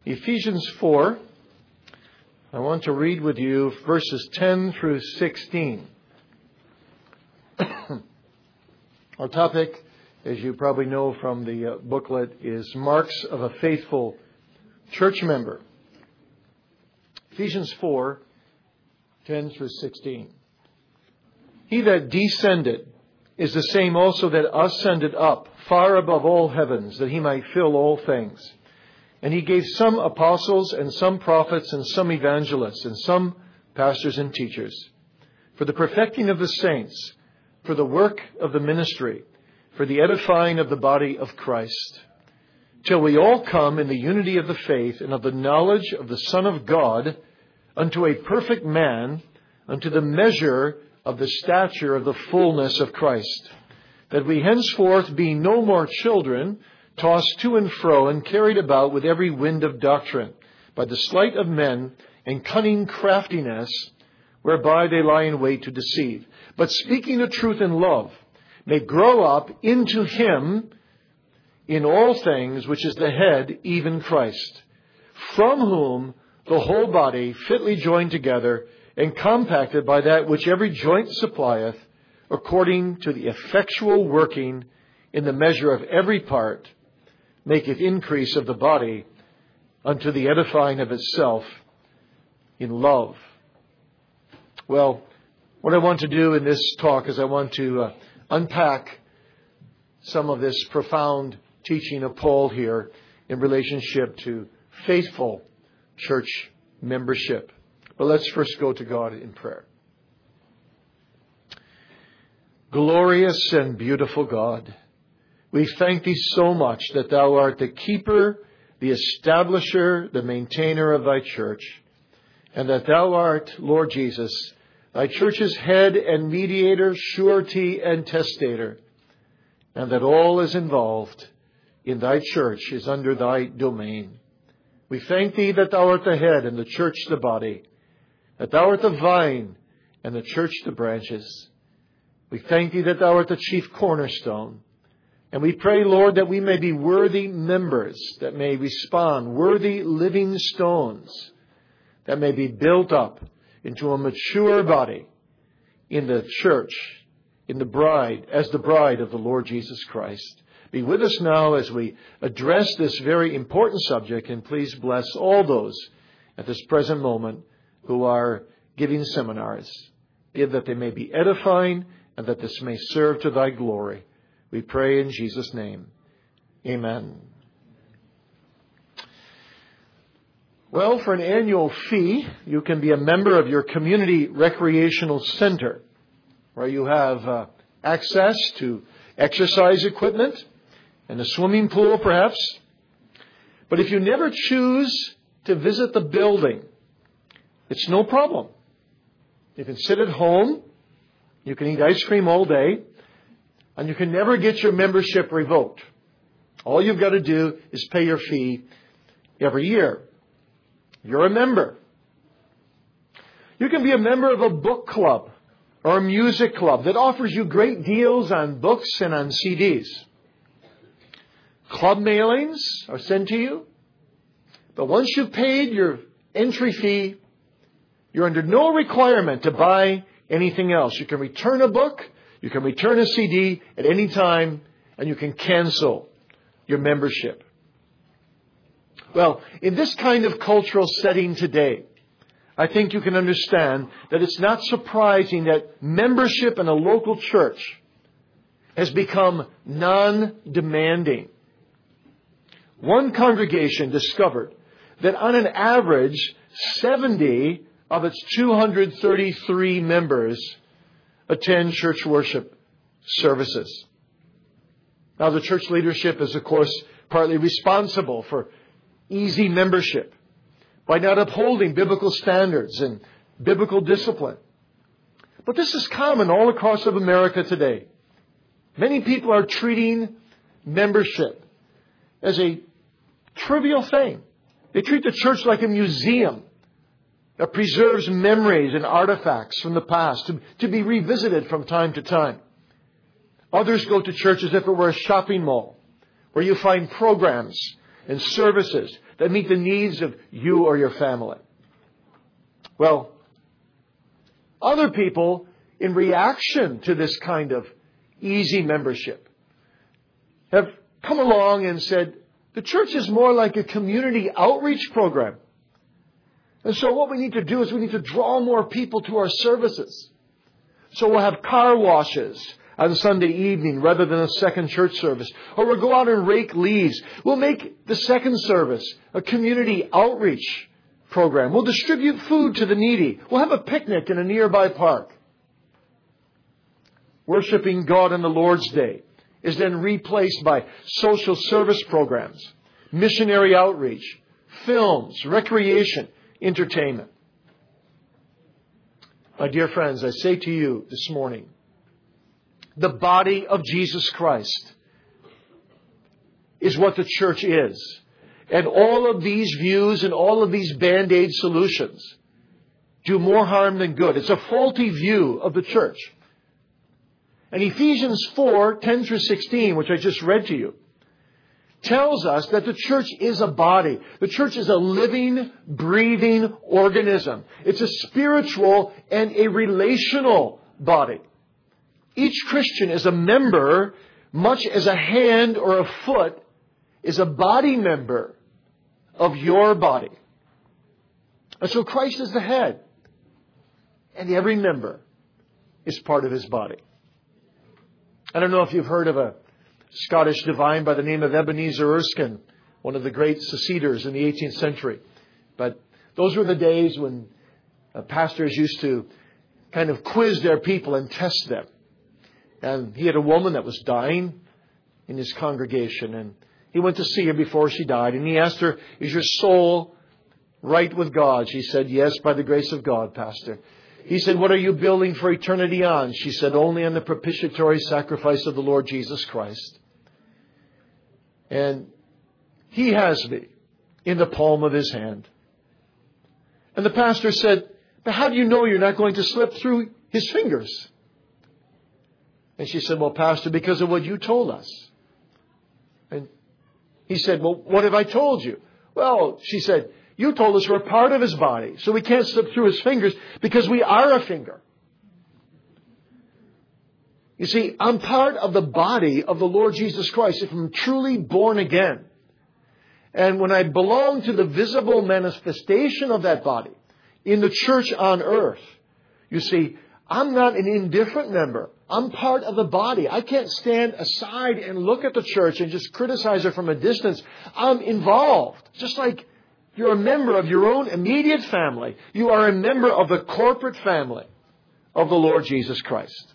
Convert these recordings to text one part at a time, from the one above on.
Ephesians 4. I want to read with you verses 10 through 16. Our topic, as you probably know from the booklet, is Marks of a Faithful Church Member. Ephesians 4, 10 through 16. He that descended is the same also that ascended up far above all heavens, that he might fill all things. And he gave some apostles and some prophets and some evangelists and some pastors and teachers for the perfecting of the saints, for the work of the ministry, for the edifying of the body of Christ, till we all come in the unity of the faith and of the knowledge of the Son of God, unto a perfect man, unto the measure of the stature of the fullness of Christ, that we henceforth be no more children, tossed to and fro and carried about with every wind of doctrine, by the sleight of men and cunning craftiness, whereby they lie in wait to deceive. But speaking the truth in love, may grow up into Him in all things, which is the head, even Christ, from whom the whole body, fitly joined together and compacted by that which every joint supplieth, according to the effectual working in the measure of every part, maketh increase of the body unto the edifying of itself in love. Well, what I want to do in this talk is I want to unpack some of this profound teaching of Paul here in relationship to faithful church membership. But let's first go to God in prayer. Glorious and beautiful God, we thank Thee so much that Thou art the keeper, the establisher, the maintainer of Thy church, and that Thou art, Lord Jesus, Thy church's head and mediator, surety and testator, and that all is involved in Thy church is under Thy domain. We thank Thee that Thou art the head and the church the body, that Thou art the vine and the church the branches. We thank Thee that Thou art the chief cornerstone. And we pray, Lord, that we may be worthy members, that may respond, worthy living stones, that may be built up into a mature body in the church, in the bride, as the bride of the Lord Jesus Christ. Be with us now as we address this very important subject, and please bless all those at this present moment who are giving seminars. Give that they may be edifying and that this may serve to Thy glory. We pray in Jesus' name. Amen. Well, for an annual fee, you can be a member of your community recreational center, where you have access to exercise equipment and a swimming pool, perhaps. But if you never choose to visit the building, it's no problem. You can sit at home, you can eat ice cream all day, and you can never get your membership revoked. All you've got to do is pay your fee every year. You're a member. You can be a member of a book club or a music club that offers you great deals on books and on CDs. Club mailings are sent to you. But once you've paid your entry fee, you're under no requirement to buy anything else. You can return a book, you can return a CD at any time, and you can cancel your membership. Well, in this kind of cultural setting today, I think you can understand that it's not surprising that membership in a local church has become non-demanding. One congregation discovered that on an average, 70 of its 233 members attend church worship services. Now, the church leadership is, of course, partly responsible for easy membership by not upholding biblical standards and biblical discipline. But this is common all across of America today. Many people are treating membership as a trivial thing. They treat the church like a museum that preserves memories and artifacts from the past to be revisited from time to time. Others go to church as if it were a shopping mall where you find programs and services that meet the needs of you or your family. Well, other people, in reaction to this kind of easy membership, have come along and said, the church is more like a community outreach program. And so what we need to do is we need to draw more people to our services. So we'll have car washes on Sunday evening rather than a second church service. Or we'll go out and rake leaves. We'll make the second service a community outreach program. We'll distribute food to the needy. We'll have a picnic in a nearby park. Worshiping God on the Lord's Day is then replaced by social service programs, missionary outreach, films, recreation, entertainment. My dear friends, I say to you this morning, the body of Jesus Christ is what the church is. And all of these views and all of these Band-Aid solutions do more harm than good. It's a faulty view of the church. And Ephesians 4:10 through 16, which I just read to you, tells us that the church is a body. The church is a living, breathing organism. It's a spiritual and a relational body. Each Christian is a member, much as a hand or a foot is a body member of your body. And so Christ is the head, and every member is part of His body. I don't know if you've heard of a Scottish divine by the name of Ebenezer Erskine, one of the great Seceders in the 18th century. But those were the days when pastors used to kind of quiz their people and test them. And he had a woman that was dying in his congregation, and he went to see her before she died, and he asked her, "Is your soul right with God?" She said, "Yes, by the grace of God, Pastor." He said, "What are you building for eternity on?" She said, "Only on the propitiatory sacrifice of the Lord Jesus Christ. And He has me in the palm of His hand." And the pastor said, "But how do you know you're not going to slip through His fingers?" And she said, "Well, Pastor, because of what you told us." And he said, "Well, what have I told you?" "Well," she said, "you told us we're part of His body, so we can't slip through His fingers because we are a finger." You see, I'm part of the body of the Lord Jesus Christ if I'm truly born again. And when I belong to the visible manifestation of that body in the church on earth, you see, I'm not an indifferent member. I'm part of the body. I can't stand aside and look at the church and just criticize her from a distance. I'm involved. Just like you're a member of your own immediate family, you are a member of the corporate family of the Lord Jesus Christ.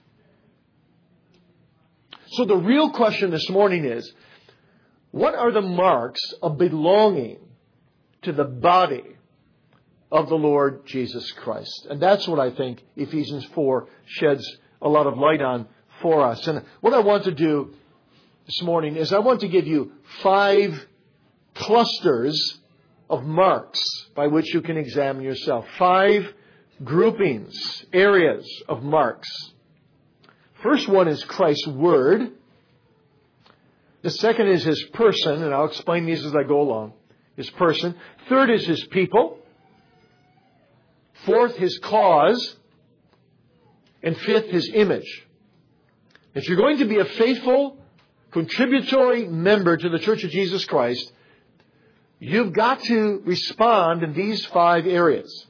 So the real question this morning is, what are the marks of belonging to the body of the Lord Jesus Christ? And that's what I think Ephesians 4 sheds a lot of light on for us. And what I want to do this morning is I want to give you 5 clusters of marks by which you can examine yourself. 5 groupings, areas of marks. First one is Christ's Word. The second is His person, and I'll explain these as I go along. His person. Third is His people. Fourth, His cause. And fifth, His image. If you're going to be a faithful, contributory member to the Church of Jesus Christ, you've got to respond in these 5 areas.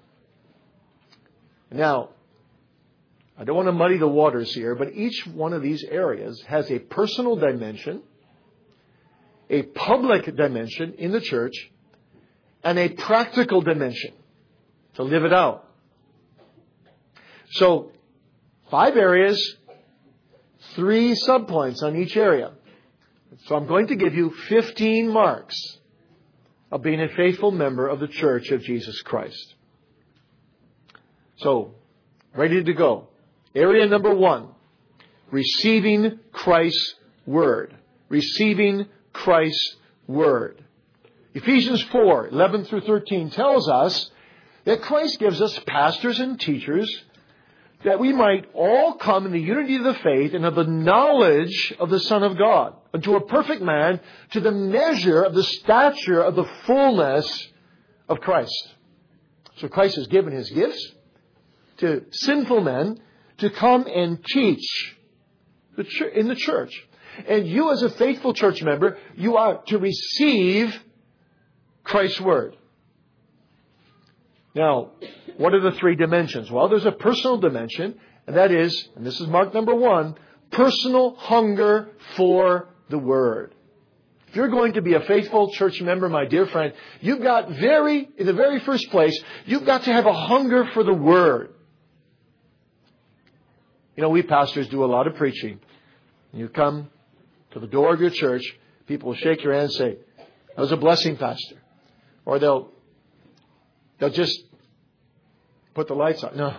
Now, I don't want to muddy the waters here, but each one of these areas has a personal dimension, a public dimension in the church, and a practical dimension to live it out. So, 5 areas, 3 subpoints on each area. So I'm going to give you 15 marks of being a faithful member of the Church of Jesus Christ. So, ready to go. Area number 1, receiving Christ's Word. Receiving Christ's Word. Ephesians 4, 11 through 13 tells us that Christ gives us pastors and teachers that we might all come in the unity of the faith and of the knowledge of the Son of God, unto a perfect man, to the measure of the stature of the fullness of Christ. So Christ has given His gifts to sinful men to come and teach in the church. And you as a faithful church member, you are to receive Christ's Word. Now, what are the three dimensions? Well, there's a personal dimension, and that is, and this is mark number 1, personal hunger for the Word. If you're going to be a faithful church member, my dear friend, you've got in the very first place, you've got to have a hunger for the Word. You know, we pastors do a lot of preaching. You come to the door of your church, people will shake your hand and say, "That was a blessing, Pastor." Or they'll just put the lights on. No.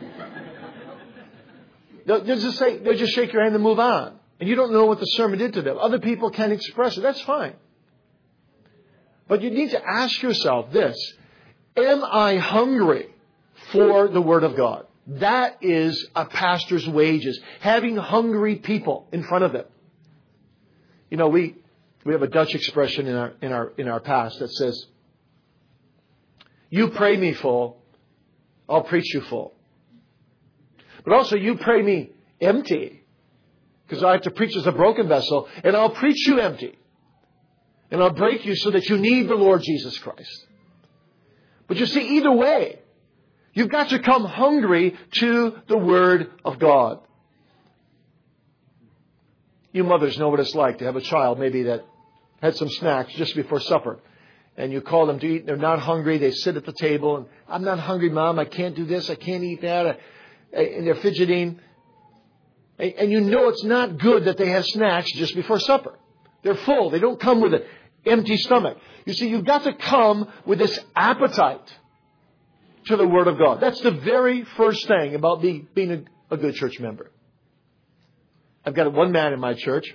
They'll just shake your hand and move on. And you don't know what the sermon did to them. Other people can't express it. That's fine. But you need to ask yourself this: am I hungry for the Word of God? That is a pastor's wages. Having hungry people in front of them. You know, we have a Dutch expression in our past that says, "You pray me full, I'll preach you full." But also, you pray me empty, because I have to preach as a broken vessel, and I'll preach you empty. And I'll break you so that you need the Lord Jesus Christ. But you see, either way, you've got to come hungry to the Word of God. You mothers know what it's like to have a child maybe that had some snacks just before supper. And you call them to eat. They're not hungry. They sit at the table. And, "I'm not hungry, Mom. I can't do this. I can't eat that." And they're fidgeting. And you know it's not good that they have snacks just before supper. They're full. They don't come with an empty stomach. You see, you've got to come with this appetite to the Word of God. That's the very first thing about being a good church member. I've got one man in my church.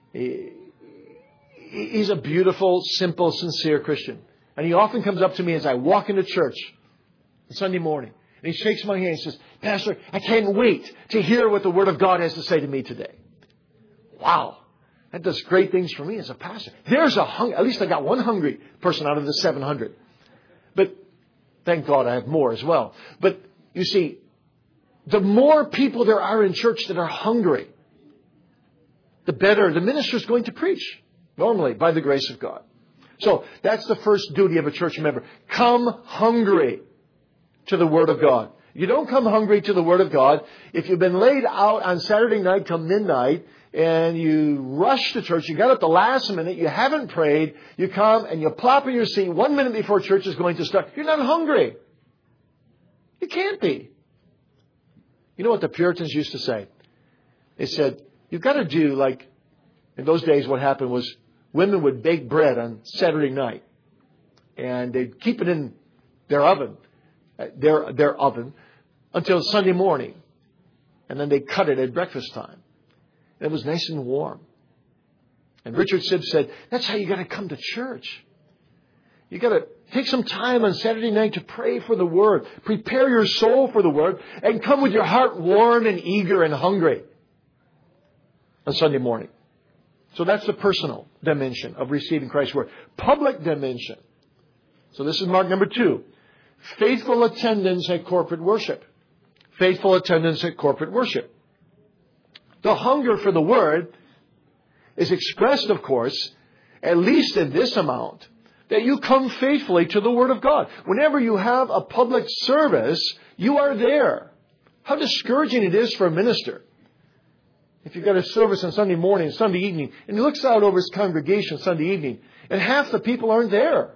He's a beautiful, simple, sincere Christian. And he often comes up to me as I walk into church on Sunday morning. And he shakes my hand and says, "Pastor, I can't wait to hear what the Word of God has to say to me today." Wow. That does great things for me as a pastor. There's at least I got one hungry person out of the 700. But thank God I have more as well. But you see, the more people there are in church that are hungry, the better the minister is going to preach. Normally, by the grace of God. So that's the first duty of a church member. Come hungry to the Word of God. You don't come hungry to the Word of God if you've been laid out on Saturday night till midnight and you rush to church. You got up the last minute. You haven't prayed. You come and you plop in your seat 1 minute before church is going to start. You're not hungry. You can't be. You know what the Puritans used to say? They said, you've got to do like, in those days what happened was women would bake bread on Saturday night. And they'd keep it in their oven, until Sunday morning. And then they cut it at breakfast time. And it was nice and warm. And Richard Sibbs said, that's how you got to come to church. You got to take some time on Saturday night to pray for the Word. Prepare your soul for the Word. And come with your heart warm and eager and hungry on Sunday morning. So that's the personal dimension of receiving Christ's Word. Public dimension. So this is mark number 2. Faithful attendance at corporate worship. Faithful attendance at corporate worship. The hunger for the Word is expressed, of course, at least in this amount, that you come faithfully to the Word of God. Whenever you have a public service, you are there. How discouraging it is for a minister. If you've got a service on Sunday morning, Sunday evening, and he looks out over his congregation Sunday evening, and half the people aren't there.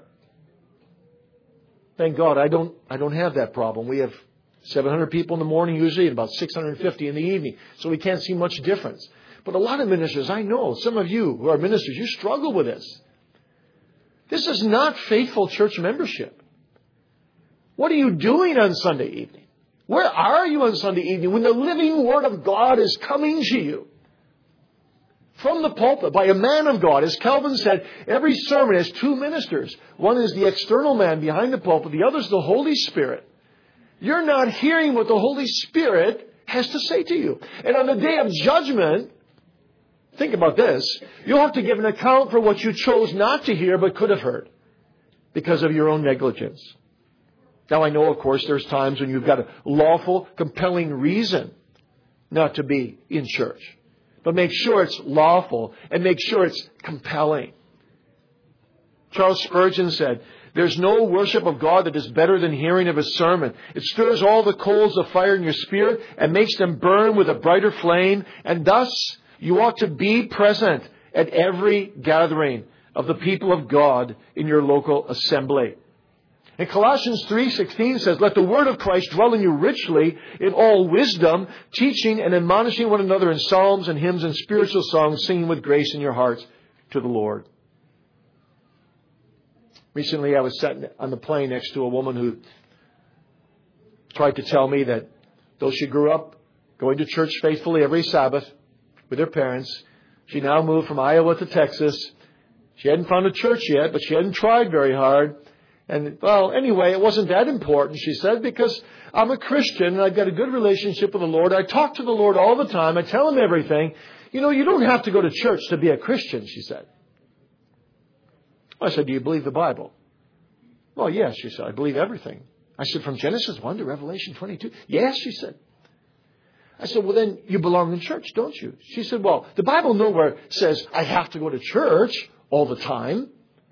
Thank God I don't have that problem. We have 700 people in the morning usually, and about 650 in the evening. So we can't see much difference. But a lot of ministers, I know, some of you who are ministers, you struggle with this. This is not faithful church membership. What are you doing on Sunday evening? Where are you on Sunday evening when the living Word of God is coming to you? From the pulpit, by a man of God. As Calvin said, every sermon has 2 ministers. One is the external man behind the pulpit. The other is the Holy Spirit. You're not hearing what the Holy Spirit has to say to you. And on the day of judgment, think about this, you'll have to give an account for what you chose not to hear but could have heard because of your own negligence. Now I know, of course, there's times when you've got a lawful, compelling reason not to be in church. But make sure it's lawful and make sure it's compelling. Charles Spurgeon said, "There's no worship of God that is better than hearing of His sermon. It stirs all the coals of fire in your spirit and makes them burn with a brighter flame. And thus you ought to be present at every gathering of the people of God in your local assembly." And Colossians 3:16 says, "Let the word of Christ dwell in you richly in all wisdom, teaching and admonishing one another in psalms and hymns and spiritual songs, singing with grace in your hearts to the Lord." Recently, I was sitting on the plane next to a woman who tried to tell me that though she grew up going to church faithfully every Sabbath with her parents, she now moved from Iowa to Texas. She hadn't found a church yet, but she hadn't tried very hard. And, well, anyway, it wasn't that important, she said, because I'm a Christian and I've got a good relationship with the Lord. I talk to the Lord all the time. I tell Him everything. You know, you don't have to go to church to be a Christian, she said. I said, "Do you believe the Bible?" "Well, yes," she said. "I believe everything." I said, "From Genesis 1 to Revelation 22? "Yes," she said. I said, "Well, then you belong in church, don't you?" She said, "Well, the Bible nowhere says I have to go to church all the time."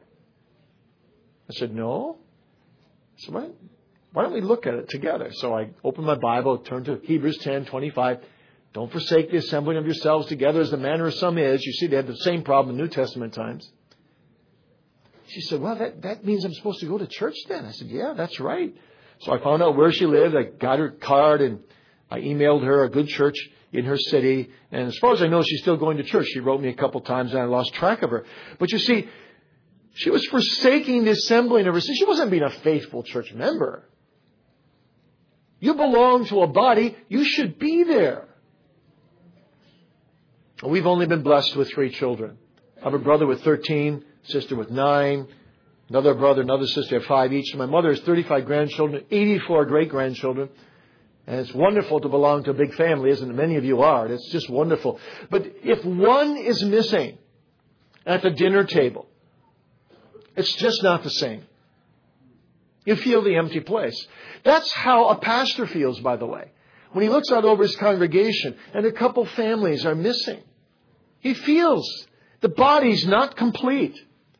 I said, "No." So why don't we look at it together? So I opened my Bible, turned to Hebrews 10:25. "Don't forsake the assembling of yourselves together as the manner of some is." You see, they had the same problem in New Testament times. She said, "Well, that means I'm supposed to go to church then." I said, "Yeah, that's right." So I found out where she lived. I got her card and I emailed her a good church in her city. And as far as I know, she's still going to church. She wrote me a couple times and I lost track of her. But you see, she was forsaking the assembling of herself. She wasn't being a faithful church member. You belong to a body. You should be there. We've only been blessed with 3 children. I have a brother with 13, sister with 9, another brother, another sister have 5 each. My mother has 35 grandchildren, 84 great-grandchildren. And it's wonderful to belong to a big family, isn't it? Many of you are. It's just wonderful. But if one is missing at the dinner table, it's just not the same. You feel the empty place. That's how a pastor feels, by the way. When he looks out over his congregation and a couple families are missing, he feels the body's not complete.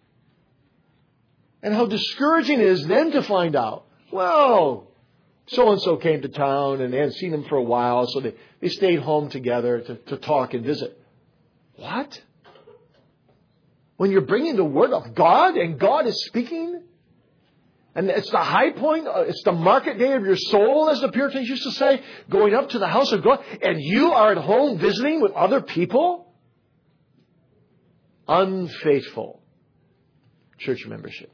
And how discouraging it is then to find out, well, so-and-so came to town and they hadn't seen him for a while, so they stayed home together to talk and visit. What? When you're bringing the Word of God and God is speaking, and it's the high point, it's the market day of your soul, as the Puritans used to say, going up to the house of God, and you are at home visiting with other people? Unfaithful church membership.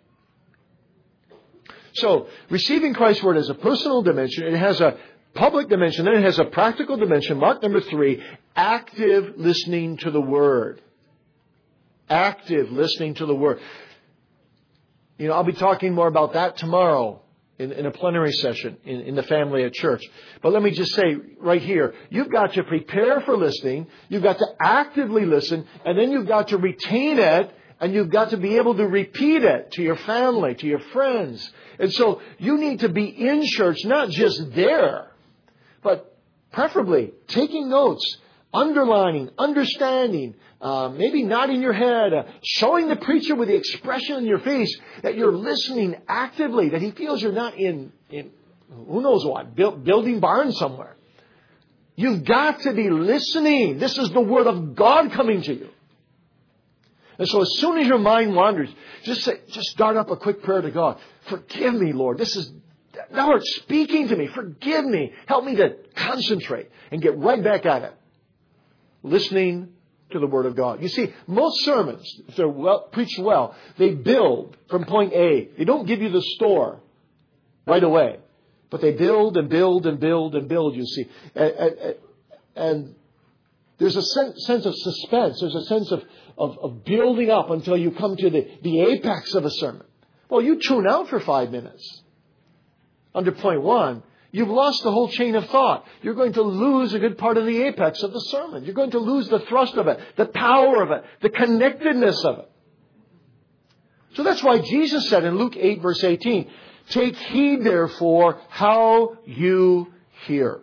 So, receiving Christ's Word has a personal dimension, it has a public dimension, then it has a practical dimension. Mark number 3, active listening to the Word. Active listening to the Word. You know, I'll be talking more about that tomorrow in a plenary session in the family at church. But let me just say right here, you've got to prepare for listening, you've got to actively listen, and then you've got to retain it, and you've got to be able to repeat it to your family, to your friends. And so you need to be in church, not just there, but preferably taking notes, underlining, understanding, maybe nodding your head, showing the preacher with the expression on your face that you're listening actively, that he feels you're not in who knows what, building barns somewhere. You've got to be listening. This is the Word of God coming to you. And so as soon as your mind wanders, just start up a quick prayer to God. Forgive me, Lord. Thou art speaking to me. Forgive me. Help me to concentrate and get right back at it. Listening to the Word of God. You see, most sermons, if they're preached well, they build from point A. They don't give you the store right away. But they build and build and build and build, you see. And there's a sense of suspense. There's a sense of building up until you come to the apex of a sermon. Well, you tune out for 5 minutes. Under point 1, You've lost the whole chain of thought. You're going to lose a good part of the apex of the sermon. You're going to lose the thrust of it, the power of it, the connectedness of it. So that's why Jesus said in Luke 8, verse 18, take heed, therefore, how you hear.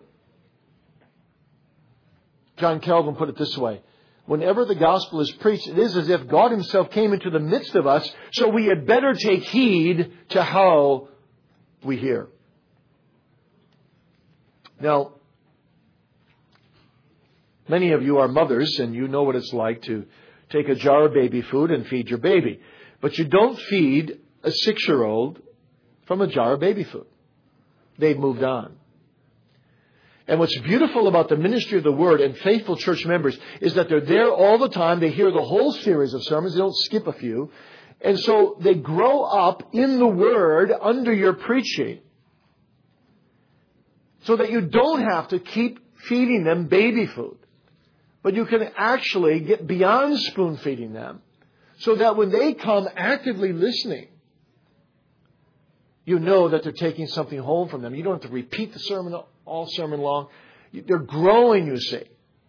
John Calvin put it this way. Whenever the gospel is preached, it is as if God Himself came into the midst of us, so we had better take heed to how we hear. Now, many of you are mothers, and you know what it's like to take a jar of baby food and feed your baby. But you don't feed a 6-year-old from a jar of baby food. They've moved on. And what's beautiful about the ministry of the Word and faithful church members is that they're there all the time. They hear the whole series of sermons. They don't skip a few. And so they grow up in the Word under your preaching so that you don't have to keep feeding them baby food. But you can actually get beyond spoon feeding them so that when they come actively listening, you know that they're taking something home from them. You don't have to repeat the sermon all sermon long. They're growing, you see.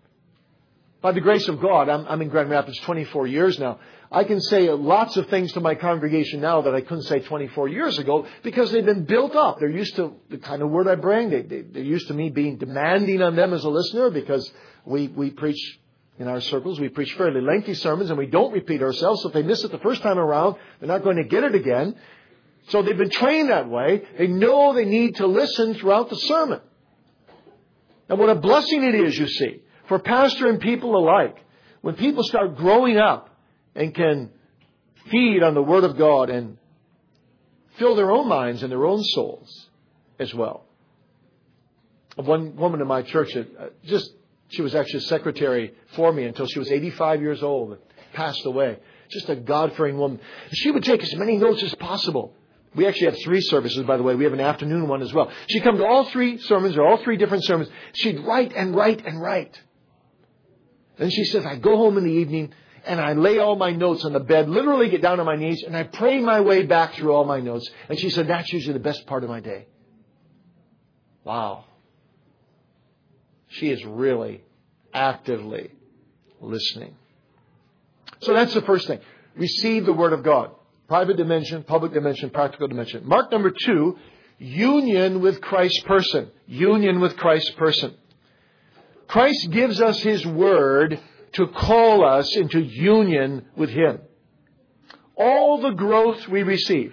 By the grace of God, I'm in Grand Rapids 24 years now. I can say lots of things to my congregation now that I couldn't say 24 years ago because they've been built up. They're used to the kind of word I bring. They're used to me being demanding on them as a listener because we preach in our circles. We preach fairly lengthy sermons and we don't repeat ourselves. So if they miss it the first time around, they're not going to get it again. So they've been trained that way. They know they need to listen throughout the sermon. And what a blessing it is, you see, for pastor and people alike, when people start growing up and can feed on the Word of God and fill their own minds and their own souls as well. One woman in my church, she was actually secretary for me until she was 85 years old and passed away. Just a God-fearing woman. She would take as many notes as possible. We actually have 3 services, by the way. We have an afternoon one as well. She'd come to all 3 sermons, or all 3 different sermons. She'd write and write and write. Then she says, I go home in the evening and I lay all my notes on the bed, literally get down on my knees, and I pray my way back through all my notes. And she said, that's usually the best part of my day. Wow. She is really actively listening. So that's the first thing. Receive the Word of God. Private dimension, public dimension, practical dimension. Mark number 2, union with Christ's person. Union with Christ's person. Christ gives us His Word to call us into union with Him. All the growth we receive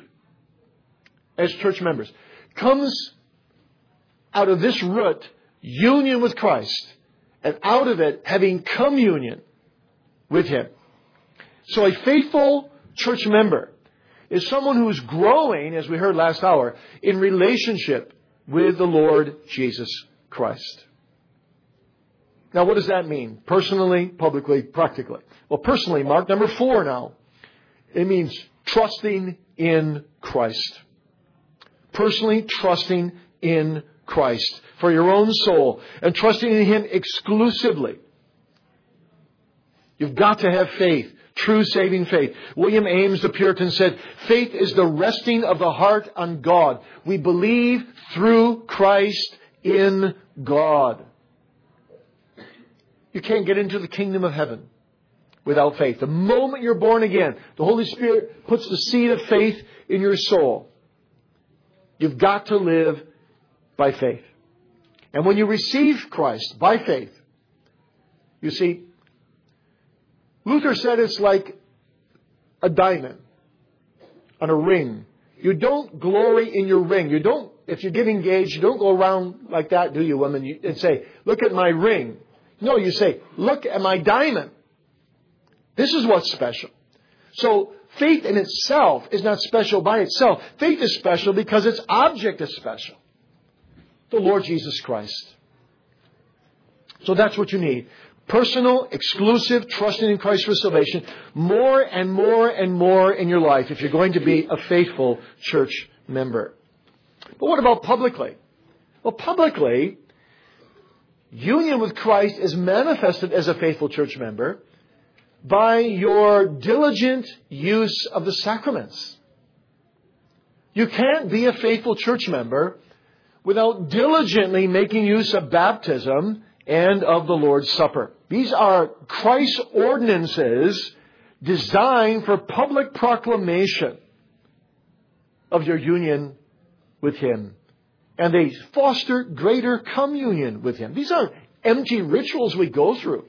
as church members comes out of this root, union with Christ, and out of it having communion with Him. So a faithful church member is someone who is growing, as we heard last hour, in relationship with the Lord Jesus Christ. Now, what does that mean? Personally, publicly, practically. Well, personally, Mark number 4 now. It means trusting in Christ. Personally trusting in Christ for your own soul and trusting in Him exclusively. You've got to have faith. True saving faith. William Ames, the Puritan, said, faith is the resting of the heart on God. We believe through Christ in God. You can't get into the kingdom of heaven without faith. The moment you're born again, the Holy Spirit puts the seed of faith in your soul. You've got to live by faith. And when you receive Christ by faith, you see, Luther said it's like a diamond on a ring. You don't glory in your ring. If you get engaged, you don't go around like that, do you, women, and say, look at my ring. No, you say, look at my diamond. This is what's special. So faith in itself is not special by itself. Faith is special because its object is special. The Lord Jesus Christ. So that's what you need. Personal, exclusive, trusting in Christ for salvation, more and more and more in your life if you're going to be a faithful church member. But what about publicly? Well, publicly, union with Christ is manifested as a faithful church member by your diligent use of the sacraments. You can't be a faithful church member without diligently making use of baptism and of the Lord's Supper. These are Christ's ordinances designed for public proclamation of your union with Him. And they foster greater communion with Him. These aren't empty rituals we go through.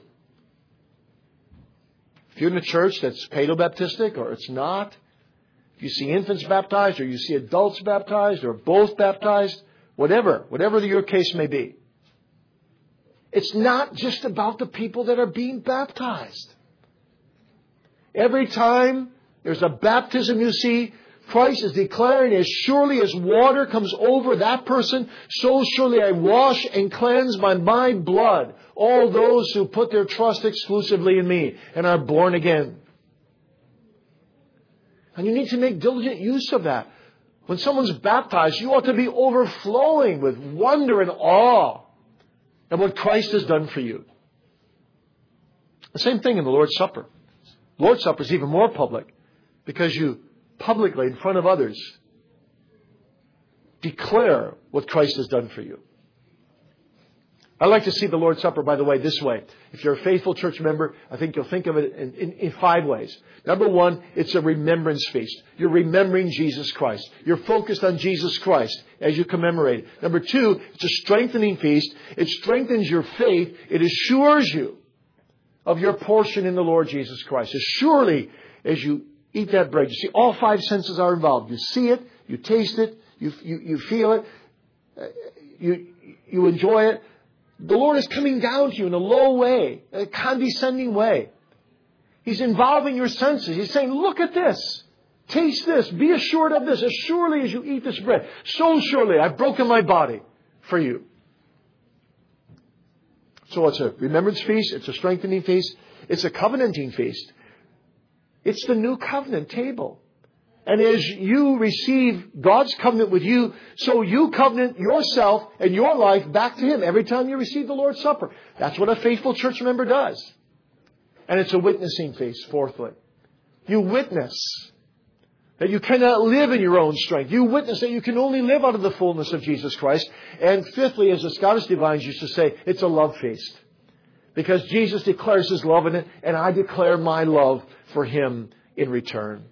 If you're in a church that's paedobaptistic or it's not, if you see infants baptized or you see adults baptized or both baptized, whatever your case may be, it's not just about the people that are being baptized. Every time there's a baptism you see, Christ is declaring, as surely as water comes over that person, so surely I wash and cleanse by my blood all those who put their trust exclusively in me and are born again. And you need to make diligent use of that. When someone's baptized, you ought to be overflowing with wonder and awe at what Christ has done for you. The same thing in the Lord's Supper. The Lord's Supper is even more public because you publicly, in front of others, declare what Christ has done for you. I like to see the Lord's Supper, by the way, this way. If you're a faithful church member, I think you'll think of it in 5 ways. Number 1, it's a remembrance feast. You're remembering Jesus Christ. You're focused on Jesus Christ as you commemorate it. Number 2, it's a strengthening feast. It strengthens your faith. It assures you of your portion in the Lord Jesus Christ. As surely as you eat that bread, you see, all 5 senses are involved. You see it, you taste it, you feel it, you enjoy it. The Lord is coming down to you in a low way, a condescending way. He's involving your senses. He's saying, look at this. Taste this. Be assured of this. As surely as you eat this bread, so surely I've broken my body for you. So it's a remembrance feast. It's a strengthening feast. It's a covenanting feast. It's the new covenant table. And as you receive God's covenant with you, so you covenant yourself and your life back to Him every time you receive the Lord's Supper. That's what a faithful church member does. And it's a witnessing feast, fourthly. You witness that you cannot live in your own strength. You witness that you can only live out of the fullness of Jesus Christ. And fifthly, as the Scottish divines used to say, it's a love feast. Because Jesus declares His love in it, and I declare my love for Him in return.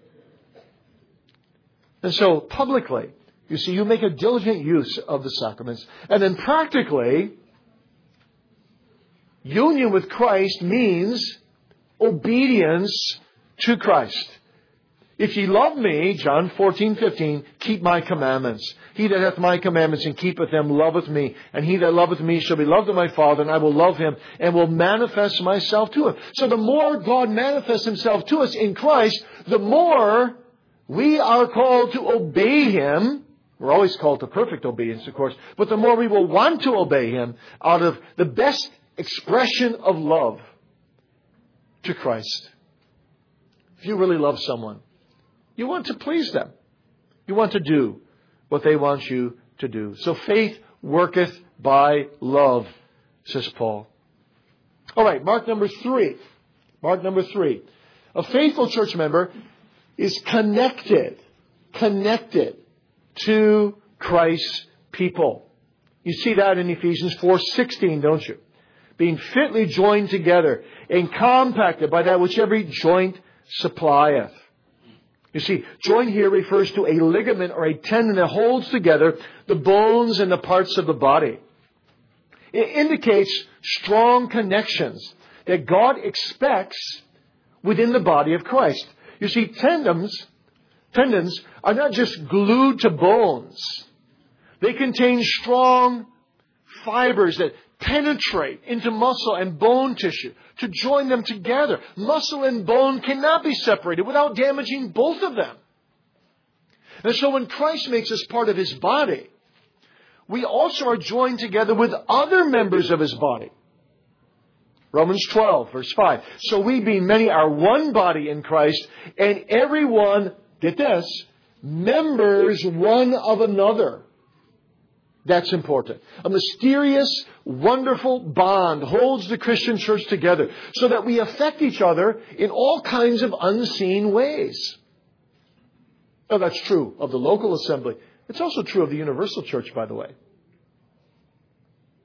And so, publicly, you see, you make a diligent use of the sacraments. And then practically, union with Christ means obedience to Christ. If ye love me, John 14:15, keep my commandments. He that hath my commandments and keepeth them loveth me. And he that loveth me shall be loved of my Father, and I will love him and will manifest myself to him. So the more God manifests Himself to us in Christ, the more we are called to obey Him. We're always called to perfect obedience, of course. But the more we will want to obey Him out of the best expression of love to Christ. If you really love someone, you want to please them. You want to do what they want you to do. So faith worketh by love, says Paul. All right, mark number 3. Mark number 3. A faithful church member is connected to Christ's people. You see that in Ephesians 4:16, don't you? Being fitly joined together and compacted by that which every joint supplieth. You see, joint here refers to a ligament or a tendon that holds together the bones and the parts of the body. It indicates strong connections that God expects within the body of Christ. You see, tendons are not just glued to bones. They contain strong fibers that penetrate into muscle and bone tissue to join them together. Muscle and bone cannot be separated without damaging both of them. And so when Christ makes us part of His body, we also are joined together with other members of His body. Romans 12, verse 5. So we, being many, are one body in Christ, and everyone, get this, members one of another. That's important. A mysterious, wonderful bond holds the Christian church together so that we affect each other in all kinds of unseen ways. Now, that's true of the local assembly. It's also true of the universal church, by the way.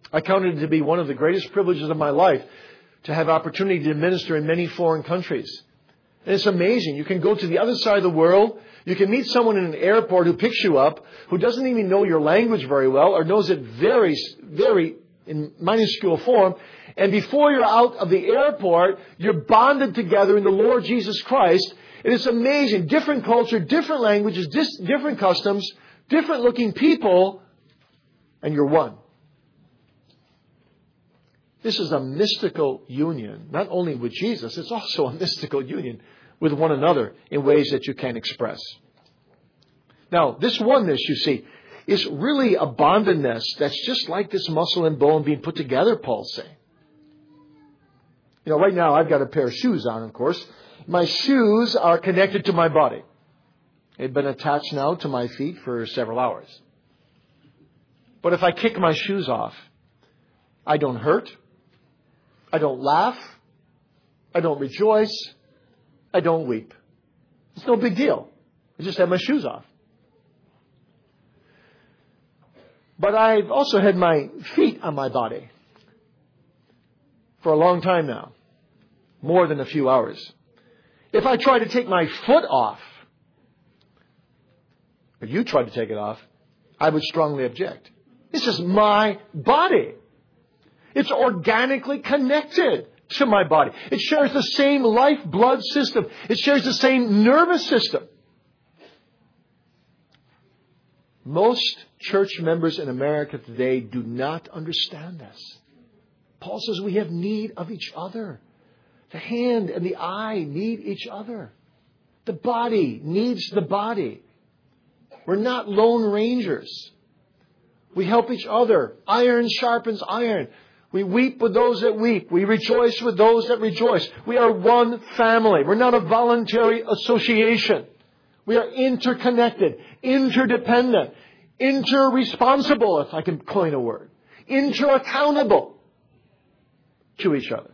I counted it to be one of the greatest privileges of my life to have opportunity to minister in many foreign countries. And it's amazing. You can go to the other side of the world. You can meet someone in an airport who picks you up, who doesn't even know your language very well, or knows it very, very in minuscule form. And before you're out of the airport, you're bonded together in the Lord Jesus Christ. And it's amazing. Different culture, different languages, different customs, different looking people, and you're one. This is a mystical union, not only with Jesus, it's also a mystical union with one another in ways that you can't express. Now, this oneness, you see, is really a bondedness that's just like this muscle and bone being put together, Paul's saying. You know, right now I've got a pair of shoes on, of course. My shoes are connected to my body. They've been attached now to my feet for several hours. But if I kick my shoes off, I don't hurt. I don't laugh. I don't rejoice. I don't weep. It's no big deal. I just have my shoes off. But I've also had my feet on my body for a long time now, more than a few hours. If I try to take my foot off, or you try to take it off, I would strongly object. This is my body. It's organically connected to my body. It shares the same life-blood system. It shares the same nervous system. Most church members in America today do not understand this. Paul says we have need of each other. The hand and the eye need each other. The body needs the body. We're not lone rangers. We help each other. Iron sharpens iron. We weep with those that weep. We rejoice with those that rejoice. We are one family. We're not a voluntary association. We are interconnected, interdependent, inter-responsible, if I can coin a word, inter-accountable to each other.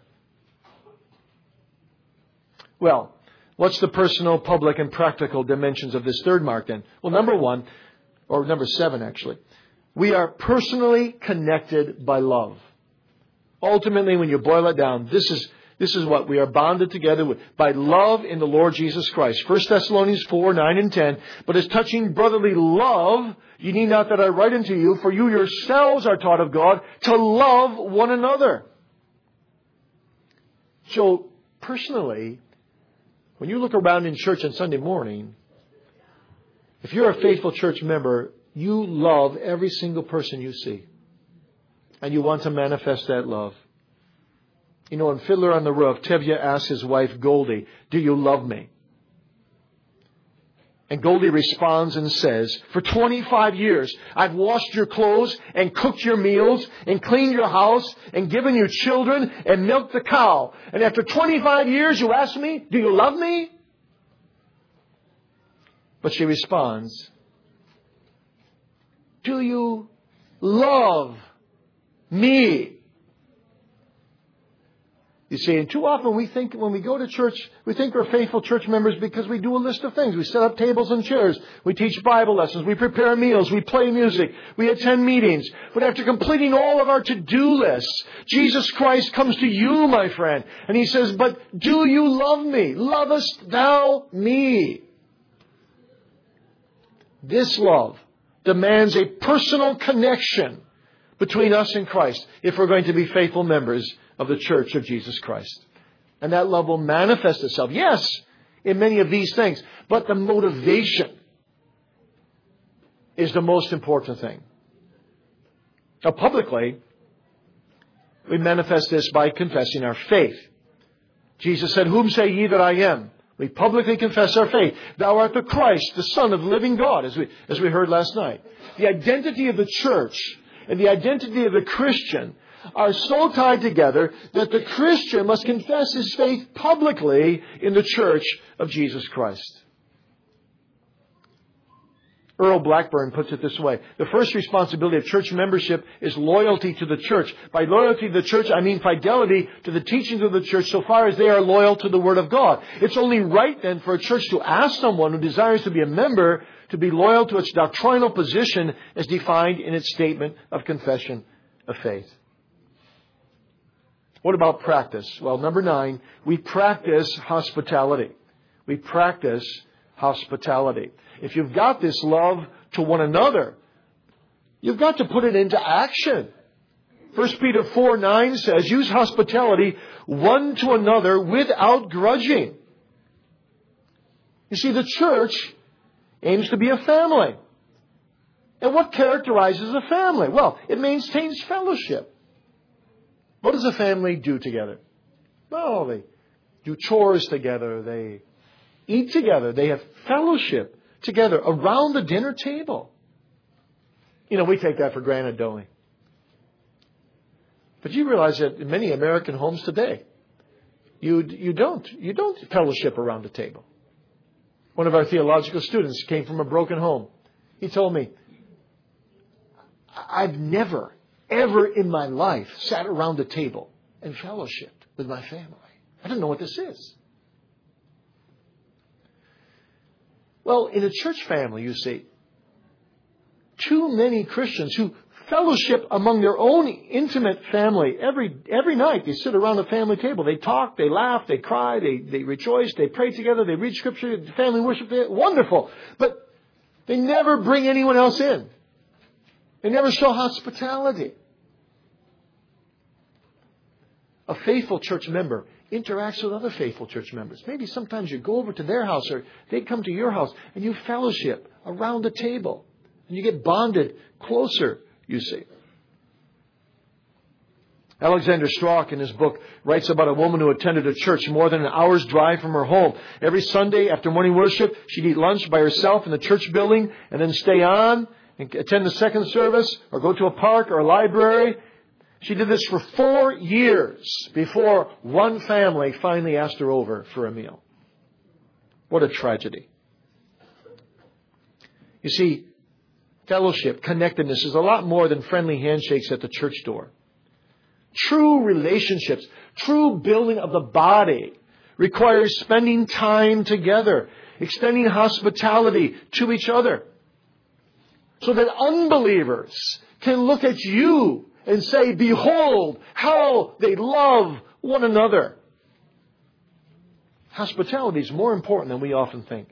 Well, what's the personal, public, and practical dimensions of this third mark then? Well, number 1, or number 7 actually, we are personally connected by love. Ultimately, when you boil it down, this is what we are bonded together with, by love in the Lord Jesus Christ. 1 Thessalonians 4, 9 and 10. But as touching brotherly love, you need not that I write unto you, for you yourselves are taught of God to love one another. So, personally, when you look around in church on Sunday morning, if you're a faithful church member, you love every single person you see. And you want to manifest that love. You know, in Fiddler on the Roof, Tevye asks his wife, Goldie, do you love me? And Goldie responds and says, for 25 years, I've washed your clothes and cooked your meals and cleaned your house and given you children and milked the cow. And after 25 years, you ask me, do you love me? But she responds, do you love me? You see, and too often we think when we go to church, we think we're faithful church members because we do a list of things. We set up tables and chairs. We teach Bible lessons. We prepare meals. We play music. We attend meetings. But after completing all of our to-do lists, Jesus Christ comes to you, my friend, and He says, but do you love me? Lovest thou me? This love demands a personal connection between us and Christ if we're going to be faithful members of the Church of Jesus Christ. And that love will manifest itself, yes, in many of these things. But the motivation is the most important thing. Now, publicly, we manifest this by confessing our faith. Jesus said, whom say ye that I am? We publicly confess our faith. Thou art the Christ, the Son of the living God, as we heard last night. The identity of the church and the identity of the Christian are so tied together that the Christian must confess his faith publicly in the Church of Jesus Christ. Earl Blackburn puts it this way. The first responsibility of church membership is loyalty to the church. By loyalty to the church, I mean fidelity to the teachings of the church so far as they are loyal to the Word of God. It's only right then for a church to ask someone who desires to be a member to be loyal to its doctrinal position as defined in its statement of confession of faith. What about practice? Well, number 9, we practice hospitality. We practice hospitality. If you've got this love to one another, you've got to put it into action. 1 Peter 4:9 says, use hospitality one to another without grudging. You see, the church aims to be a family. And what characterizes a family? Well, it maintains fellowship. What does a family do together? Well, they do chores together. They eat together. They have fellowship together around the dinner table. You know, we take that for granted, don't we? But you realize that in many American homes today, you don't fellowship around the table. One of our theological students came from a broken home. He told me, I've never, ever in my life sat around a table and fellowshiped with my family. I don't know what this is. Well, in a church family, you see, too many Christians who fellowship among their own intimate family every night. They sit around the family table. They talk, they laugh, they cry, they rejoice, they pray together, they read Scripture, family worship. Wonderful. But they never bring anyone else in. They never show hospitality. A faithful church member interacts with other faithful church members. Maybe sometimes you go over to their house or they come to your house and you fellowship around the table. And you get bonded closer, you see. Alexander Strauch, in his book, writes about a woman who attended a church more than an hour's drive from her home. Every Sunday after morning worship, she'd eat lunch by herself in the church building and then stay on and attend the second service or go to a park or a library. She did this for 4 years before one family finally asked her over for a meal. What a tragedy. You see, fellowship, connectedness is a lot more than friendly handshakes at the church door. True relationships, true building of the body requires spending time together, extending hospitality to each other, so that unbelievers can look at you and say, behold, how they love one another. Hospitality is more important than we often think.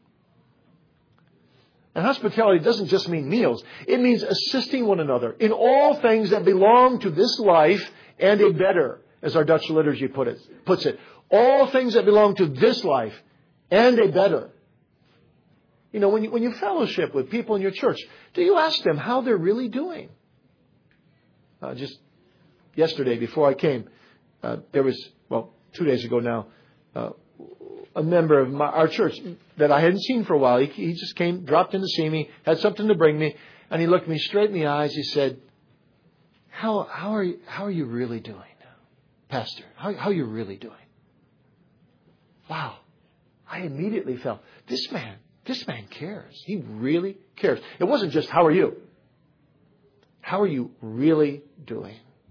And hospitality doesn't just mean meals. It means assisting one another in all things that belong to this life and a better, as our Dutch liturgy puts it. All things that belong to this life and a better. You know, when you fellowship with people in your church, do you ask them how they're really doing? Just yesterday, before I came, there was, 2 days ago now, a member of our church that I hadn't seen for a while. He just came, dropped in to see me, had something to bring me, and he looked me straight in the eyes. He said, How are you really doing, Pastor? How are you really doing? Wow. I immediately felt, this man cares. He really cares. It wasn't just, how are you? How are you really doing?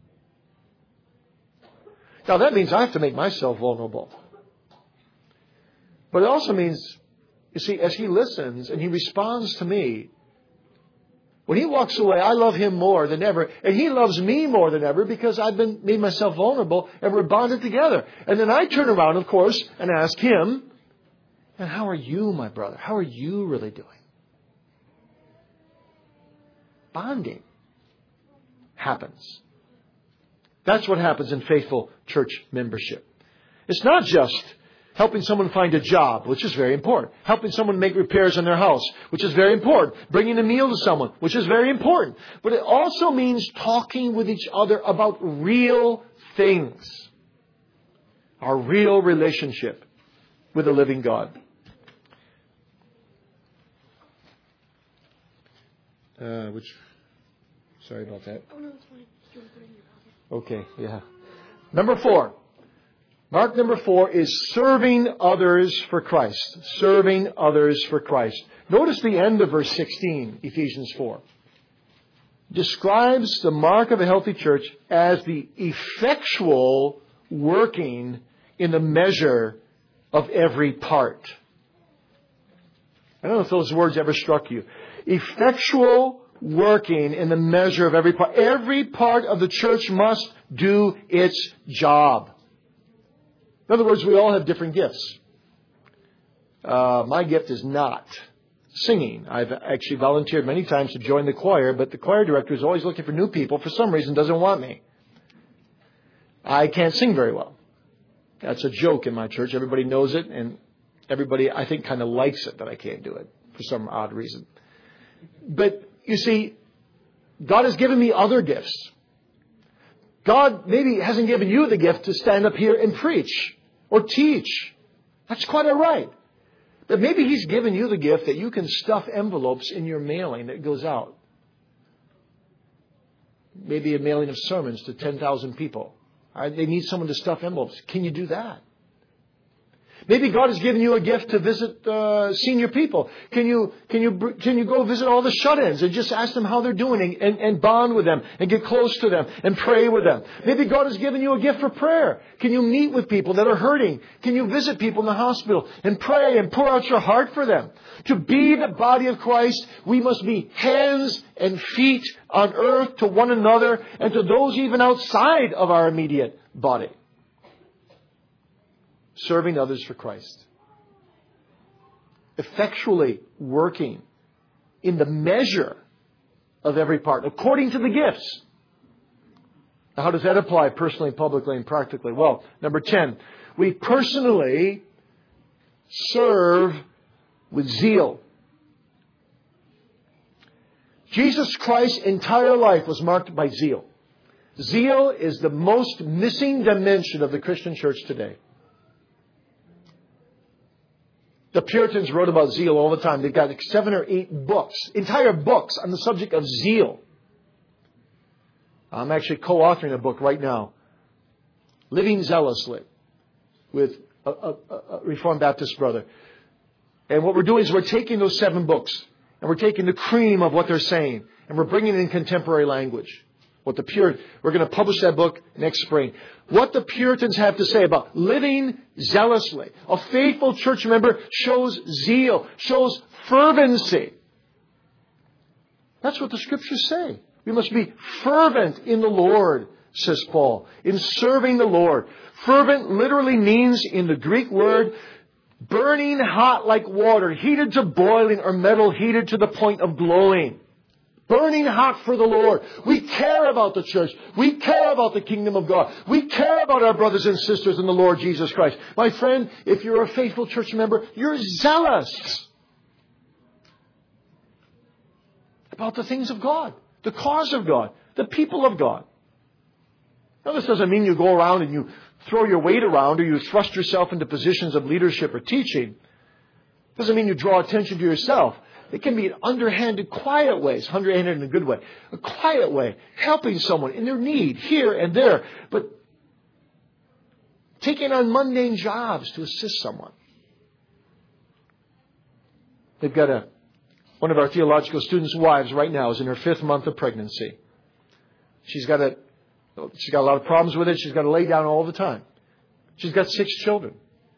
Now that means I have to make myself vulnerable. But it also means, you see, as he listens and he responds to me, when he walks away, I love him more than ever. And he loves me more than ever because I've made myself vulnerable and we're bonded together. And then I turn around, of course, and ask him, and how are you, my brother? How are you really doing? Bonding happens. That's what happens in faithful church membership. It's not just helping someone find a job, which is very important. Helping someone make repairs on their house, which is very important. Bringing a meal to someone, which is very important. But it also means talking with each other about real things. Our real relationship with the living God. Sorry about that. Oh, no, it's fine. Okay, yeah. Number 4. Mark number 4 is serving others for Christ. Serving others for Christ. Notice the end of verse 16, Ephesians 4. Describes the mark of a healthy church as the effectual working in the measure of every part. I don't know if those words ever struck you. Effectual working in the measure of every part. Every part of the church must do its job. In other words, we all have different gifts. My gift is not singing. I've actually volunteered many times to join the choir, but the choir director is always looking for new people. For some reason, doesn't want me. I can't sing very well. That's a joke in my church. Everybody knows it, and everybody, I think, kind of likes it that I can't do it for some odd reason. But, you see, God has given me other gifts. God maybe hasn't given you the gift to stand up here and preach or teach. That's quite all right. But maybe He's given you the gift that you can stuff envelopes in your mailing that goes out. Maybe a mailing of sermons to 10,000 people. They need someone to stuff envelopes. Can you do that? Maybe God has given you a gift to visit senior people. Can you go visit all the shut-ins and just ask them how they're doing and bond with them and get close to them and pray with them? Maybe God has given you a gift for prayer. Can you meet with people that are hurting? Can you visit people in the hospital and pray and pour out your heart for them? To be the body of Christ, we must be hands and feet on earth to one another and to those even outside of our immediate body. Serving others for Christ. Effectually working in the measure of every part, according to the gifts. Now, how does that apply personally, publicly, and practically? Well, number 10, we personally serve with zeal. Jesus Christ's entire life was marked by zeal. Zeal is the most missing dimension of the Christian church today. The Puritans wrote about zeal all the time. They've got like 7 or 8 books, entire books on the subject of zeal. I'm actually co-authoring a book right now, Living Zealously, with a Reformed Baptist brother. And what we're doing is we're taking those 7 books and we're taking the cream of what they're saying and we're bringing it in contemporary language. We're going to publish that book next spring. What the Puritans have to say about living zealously. A faithful church member shows zeal, shows fervency. That's what the Scriptures say. We must be fervent in the Lord, says Paul, in serving the Lord. Fervent literally means, in the Greek word, burning hot like water, heated to boiling, or metal heated to the point of glowing. Burning hot for the Lord. We care about the church. We care about the kingdom of God. We care about our brothers and sisters in the Lord Jesus Christ. My friend, if you're a faithful church member, you're zealous about the things of God, the cause of God, the people of God. Now, this doesn't mean you go around and you throw your weight around or you thrust yourself into positions of leadership or teaching. It doesn't mean you draw attention to yourself. It can be in underhanded, quiet ways. Underhanded in a good way. A quiet way. Helping someone in their need here and there. But taking on mundane jobs to assist someone. They've got one of our theological students' wives right now is in her 5th month of pregnancy. She's got a lot of problems with it. She's got to lay down all the time. She's got 6 children.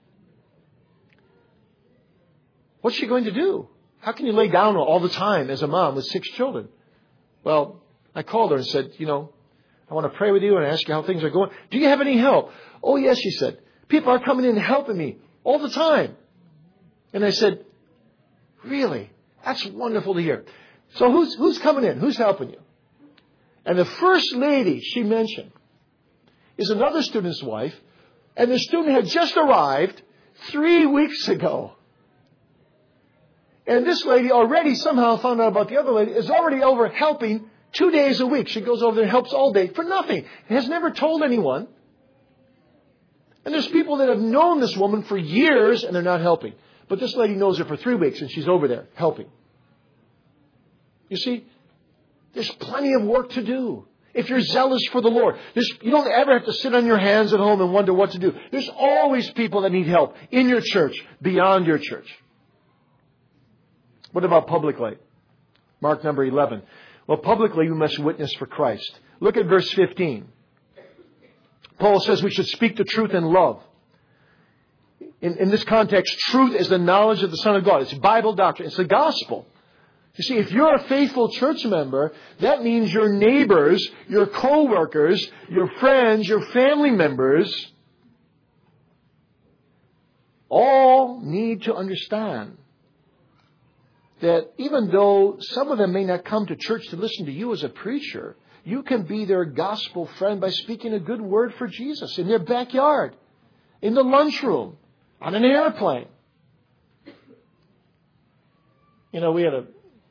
What's she going to do? How can you lay down all the time as a mom with 6 children? Well, I called her and said, I want to pray with you and ask you how things are going. Do you have any help? Oh, yes, she said. People are coming in and helping me all the time. And I said, really? That's wonderful to hear. So who's coming in? Who's helping you? And the first lady she mentioned is another student's wife. And the student had just arrived 3 weeks ago. And this lady already somehow found out about the other lady, is already over helping 2 days a week. She goes over there and helps all day for nothing. Has never told anyone. And there's people that have known this woman for years and they're not helping. But this lady knows her for 3 weeks and she's over there helping. You see, there's plenty of work to do. If you're zealous for the Lord, you don't ever have to sit on your hands at home and wonder what to do. There's always people that need help in your church, beyond your church. What about publicly? Mark number 11. Well, publicly we must witness for Christ. Look at verse 15. Paul says we should speak the truth in love. In this context, truth is the knowledge of the Son of God. It's Bible doctrine. It's the gospel. You see, if you're a faithful church member, that means your neighbors, your co-workers, your friends, your family members all need to understand that even though some of them may not come to church to listen to you as a preacher, you can be their gospel friend by speaking a good word for Jesus in their backyard, in the lunchroom, on an airplane. You know, we had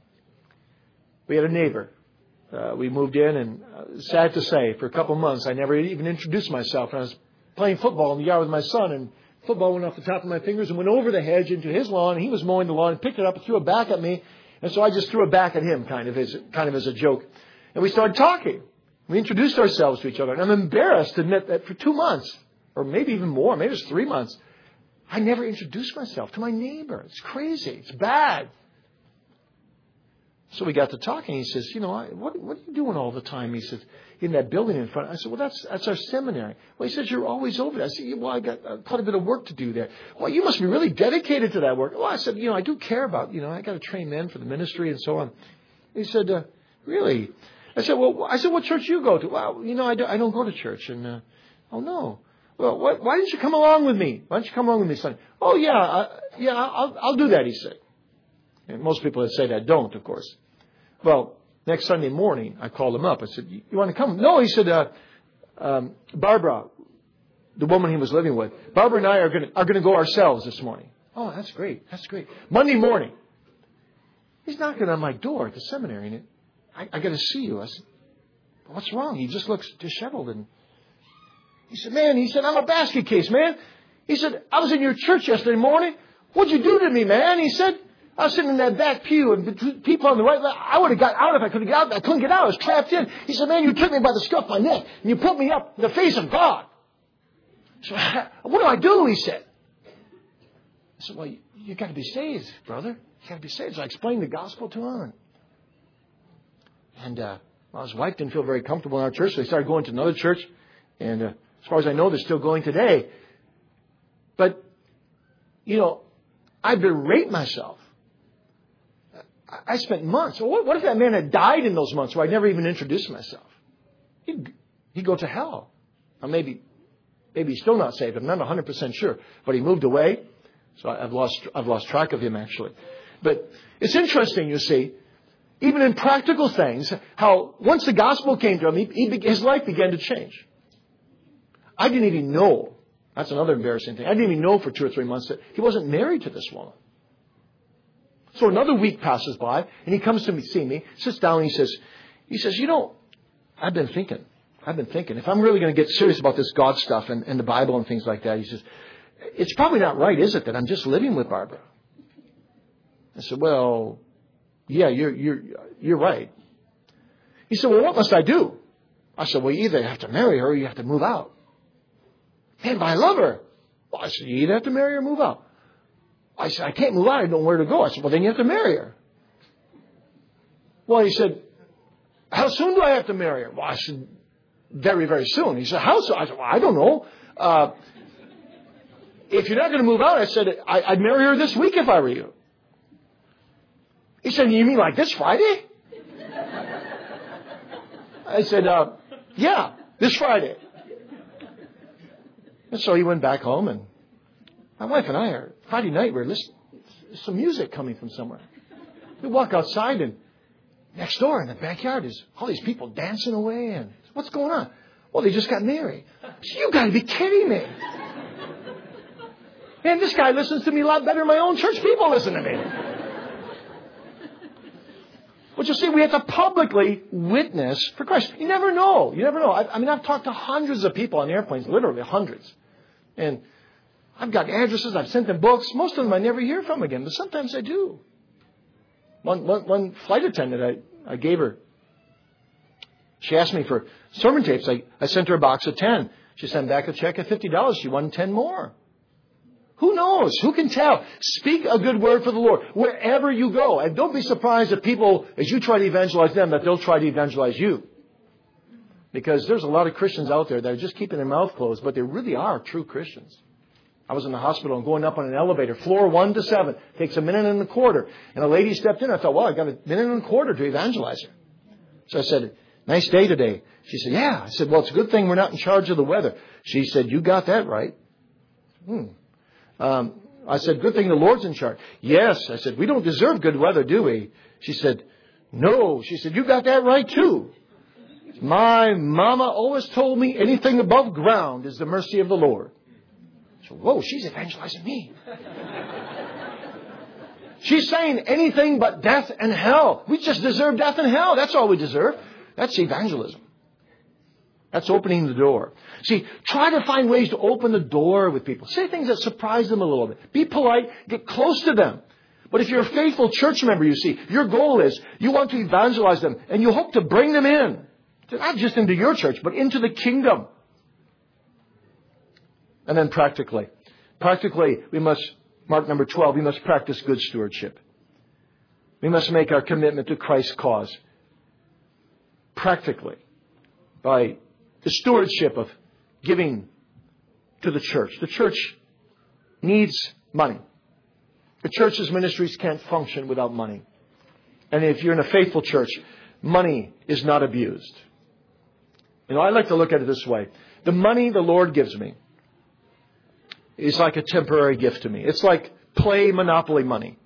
a neighbor. We moved in, and sad to say, for a couple of months, I never even introduced myself. And I was playing football in the yard with my son, and football went off the top of my fingers and went over the hedge into his lawn. And he was mowing the lawn and picked it up and threw it back at me. And so I just threw it back at him, kind of as a joke. And we started talking. We introduced ourselves to each other. And I'm embarrassed to admit that for 2 months, or maybe even more, maybe it was 3 months, I never introduced myself to my neighbor. It's crazy. It's bad. So we got to talking. He says, you know, what are you doing all the time? He said, in that building in front. I said, well, that's our seminary. Well, he says, you're always over there. I said, well, I got quite a bit of work to do there. Well, you must be really dedicated to that work. Well, I said, you know, I do care about, you know, I got to train men for the ministry and so on. He said, really? I said, what church do you go to? Well, you know, I don't go to church. And, oh, no. Well, why didn't you come along with me? Why don't you come along with me, son? Oh, yeah, I'll do that, he said. And most people that say that don't, of course. Well, next Sunday morning, I called him up. I said, you want to come? No, he said, Barbara, the woman he was living with, Barbara and I are going to go ourselves this morning. Oh, that's great. That's great. Monday morning, he's knocking on my door at the seminary, and I got to see you. I said, what's wrong? He just looks disheveled. And he said, I'm a basket case, man. He said, I was in your church yesterday morning. What'd you do to me, man? He said, I was sitting in that back pew, and people on the right, I would have got out if I could have got out. I couldn't get out. I was trapped in. He said, man, you took me by the scruff of my neck, and you put me up in the face of God. So, what do I do? He said. I said, well, you got to be saved, brother. You got to be saved. So I explained the gospel to him. And well, his wife didn't feel very comfortable in our church, so they started going to another church. And as far as I know, they're still going today. But, you know, I berate myself. I spent months. Well, what if that man had died in those months where I never even introduced myself? He'd go to hell. Or maybe he's still not saved. I'm not 100% sure. But he moved away. So I've lost track of him, actually. But it's interesting, you see, even in practical things, how once the gospel came to him, his life began to change. I didn't even know. That's another embarrassing thing. I didn't even know for 2 or 3 months that he wasn't married to this woman. So another week passes by, and he comes to see me, sits down, and he says, you know, I've been thinking, if I'm really going to get serious about this God stuff and the Bible and things like that, he says, it's probably not right, is it, that I'm just living with Barbara? I said, well, yeah, you're right. He said, well, what must I do? I said, well, you either have to marry her or you have to move out. Man, but I love her. Well, I said, you either have to marry her or move out. I said, I can't move out. I don't know where to go. I said, well, then you have to marry her. Well, he said, how soon do I have to marry her? Well, I said, very, very soon. He said, how soon? I said, well, I don't know. If you're not going to move out, I said, I'd marry her this week if I were you. He said, you mean like this Friday? I said, yeah, this Friday. And so he went back home, and my wife and I are, Friday night, we're listening to some music coming from somewhere. We walk outside, and next door in the backyard is all these people dancing away. And what's going on? Well, they just got married. So you got to be kidding me. Man, this guy listens to me a lot better than my own church people listen to me. But you see, we have to publicly witness for Christ. You never know. You never know. I mean, I've talked to hundreds of people on airplanes, literally hundreds. And I've got addresses. I've sent them books. Most of them I never hear from again, but sometimes I do. One flight attendant, I gave her. She asked me for sermon tapes. I sent her a box of 10. She sent back a check of $50. She won 10 more. Who knows? Who can tell? Speak a good word for the Lord wherever you go. And don't be surprised if people, as you try to evangelize them, that they'll try to evangelize you. Because there's a lot of Christians out there that are just keeping their mouth closed, but they really are true Christians. I was in the hospital and going up on an elevator, floor 1 to 7. Takes a minute and a quarter. And a lady stepped in. I thought, well, I got a minute and a quarter to evangelize her. So I said, nice day today. She said, yeah. I said, well, it's a good thing we're not in charge of the weather. She said, you got that right. I said, good thing the Lord's in charge. Yes. I said, we don't deserve good weather, do we? She said, no. She said, you got that right too. My mama always told me anything above ground is the mercy of the Lord. So, whoa, she's evangelizing me. She's saying anything but death and hell. We just deserve death and hell. That's all we deserve. That's evangelism. That's opening the door. See, try to find ways to open the door with people. Say things that surprise them a little bit. Be polite. Get close to them. But if you're a faithful church member, you see, your goal is you want to evangelize them and you hope to bring them in. Not just into your church, but into the kingdom. And then practically, we must, mark number 12, we must practice good stewardship. We must make our commitment to Christ's cause. Practically, by the stewardship of giving to the church. The church needs money. The church's ministries can't function without money. And if you're in a faithful church, money is not abused. You know, I like to look at it this way. The money the Lord gives me is like a temporary gift to me. It's like play Monopoly money,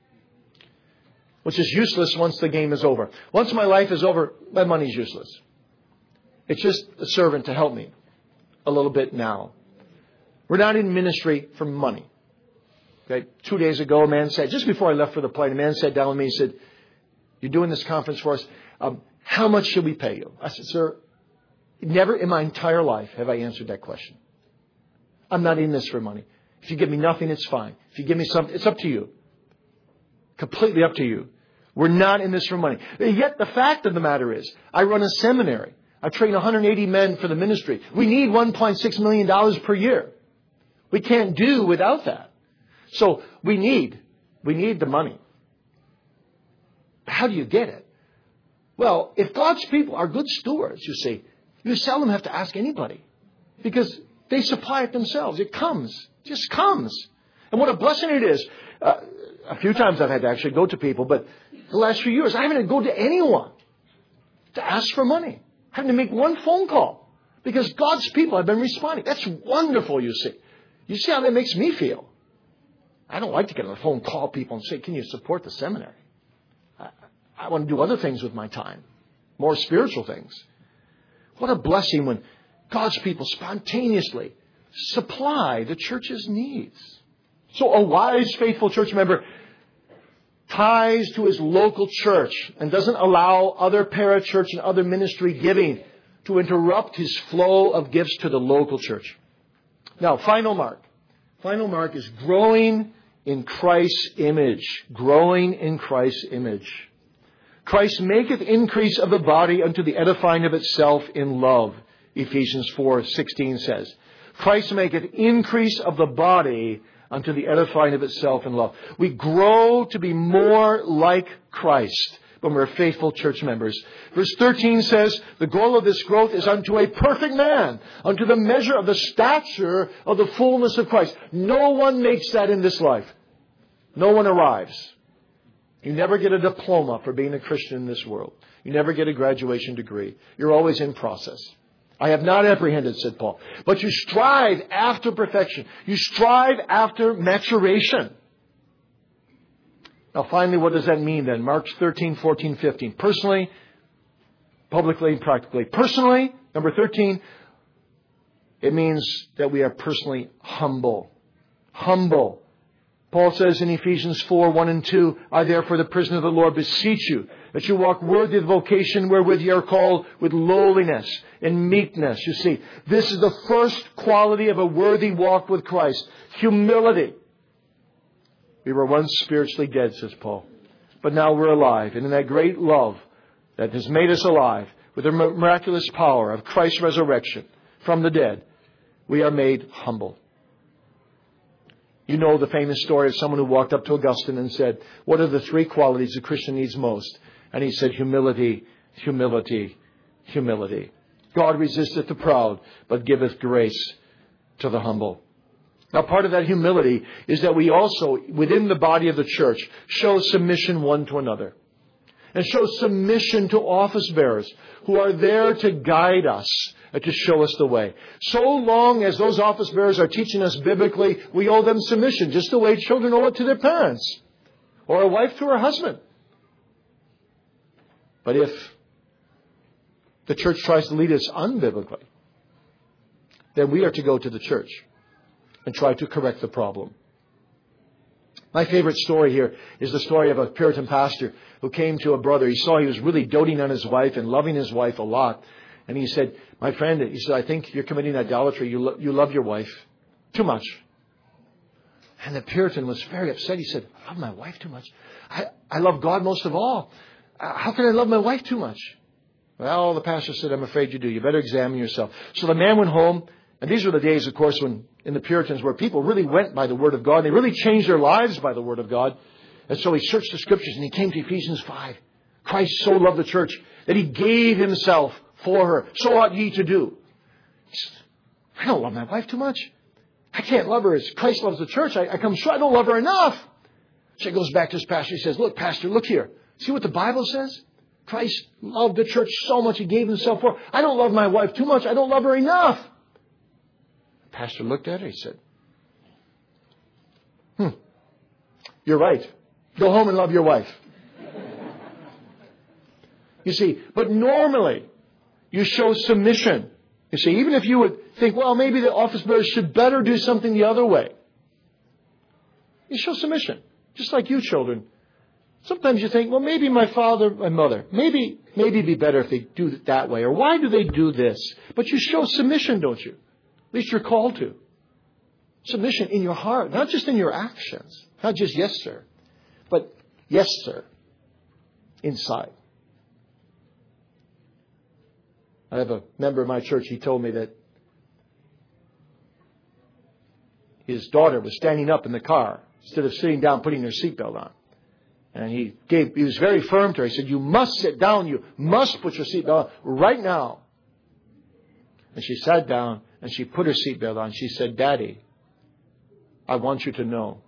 which is useless once the game is over. Once my life is over, my money is useless. It's just a servant to help me a little bit now. We're not in ministry for money. Okay? 2 days ago, a man said, just before I left for the plane, a man sat down with me and said, you're doing this conference for us. How much should we pay you? I said, sir, never in my entire life have I answered that question. I'm not in this for money. If you give me nothing, it's fine. If you give me something, it's up to you. Completely up to you. We're not in this for money. Yet the fact of the matter is, I run a seminary. I train 180 men for the ministry. We need $1.6 million per year. We can't do without that. So we need the money. How do you get it? Well, if God's people are good stewards, you see, you seldom have to ask anybody because they supply it themselves. It comes. It just comes. And what a blessing it is. A few times I've had to actually go to people, but the last few years I haven't had to go to anyone to ask for money. I haven't to make one phone call because God's people have been responding. That's wonderful, you see. You see how that makes me feel. I don't like to get on the phone, call people and say, can you support the seminary? I want to do other things with my time, more spiritual things. What a blessing when God's people spontaneously supply the church's needs. So a wise, faithful church member ties to his local church and doesn't allow other parachurch and other ministry giving to interrupt his flow of gifts to the local church. Now, final mark. Final mark is growing in Christ's image. Growing in Christ's image. Christ maketh increase of the body unto the edifying of itself in love. Ephesians 4:16 says. Christ maketh increase of the body unto the edifying of itself in love. We grow to be more like Christ when we're faithful church members. Verse 13 says, the goal of this growth is unto a perfect man, unto the measure of the stature of the fullness of Christ. No one makes that in this life. No one arrives. You never get a diploma for being a Christian in this world. You never get a graduation degree. You're always in process. I have not apprehended, said Paul. But you strive after perfection. You strive after maturation. Now finally, what does that mean then? Mark 13, 14, 15. Personally, publicly, and practically. Personally, number 13, it means that we are personally humble. Humble. Paul says in Ephesians 4, 1 and 2, I therefore, the prisoner of the Lord, beseech you that you walk worthy of the vocation wherewith you are called, with lowliness and meekness. You see, this is the first quality of a worthy walk with Christ. Humility. We were once spiritually dead, says Paul, but now we're alive. And in that great love that has made us alive, with the miraculous power of Christ's resurrection from the dead, we are made humble. You know the famous story of someone who walked up to Augustine and said, what are the 3 qualities a Christian needs most? And he said, humility, humility, humility. God resisteth the proud, but giveth grace to the humble. Now, part of that humility is that we also, within the body of the church, show submission one to another. And show submission to office bearers who are there to guide us and to show us the way. So long as those office bearers are teaching us biblically, we owe them submission, just the way children owe it to their parents, or a wife to her husband. But if the church tries to lead us unbiblically, then we are to go to the church and try to correct the problem. My favorite story here is the story of a Puritan pastor who came to a brother. He saw he was really doting on his wife and loving his wife a lot. And he said, my friend, he said, I think you're committing idolatry. You love your wife too much. And the Puritan was very upset. He said, I love my wife too much. I love God most of all. How can I love my wife too much? Well, the pastor said, I'm afraid you do. You better examine yourself. So the man went home. And these were the days, of course, when in the Puritans where people really went by the Word of God. They really changed their lives by the Word of God. And so he searched the Scriptures and he came to Ephesians 5. Christ so loved the church that He gave Himself for her. So ought ye to do. He said, I don't love my wife too much. I can't love her as Christ loves the church. I come short. I don't love her enough. So he goes back to his pastor. He says, look, pastor, look here. See what the Bible says? Christ loved the church so much He gave Himself for her. I don't love my wife too much. I don't love her enough. The pastor looked at her. He said, you're right. Go home and love your wife. You see, but normally you show submission. You see, even if you would think, well, maybe the office bearers should better do something the other way. You show submission. Just like you children. Sometimes you think, well, maybe my father and mother, maybe it'd be better if they do it that way. Or why do they do this? But you show submission, don't you? At least you're called to. Submission in your heart, not just in your actions. Not just yes, sir. But yes, sir. Inside. I have a member of my church, he told me that his daughter was standing up in the car instead of sitting down putting her seatbelt on. And he was very firm to her. He said, you must sit down. You must put your seatbelt on right now. And she sat down and she put her seatbelt on. She said, Daddy, I want you to know